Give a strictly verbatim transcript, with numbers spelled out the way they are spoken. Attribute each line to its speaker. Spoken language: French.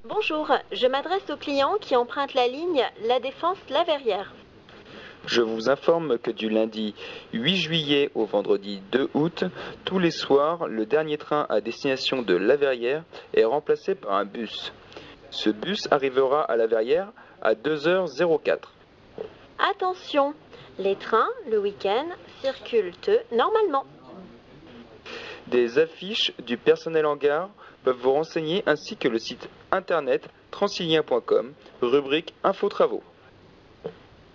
Speaker 1: Bonjour, je m'adresse aux clients qui empruntent la ligne La Défense-La Verrière.
Speaker 2: Je vous informe que du lundi huit juillet au vendredi deux août, tous les soirs, le dernier train à destination de La Verrière est remplacé par un bus. Ce bus arrivera à La Verrière à deux heures quatre.
Speaker 1: Attention, les trains, le week-end, circulent eux, normalement.
Speaker 2: Des affiches du personnel en gare peuvent vous renseigner ainsi que le site internet transilien point com, rubrique Info Travaux.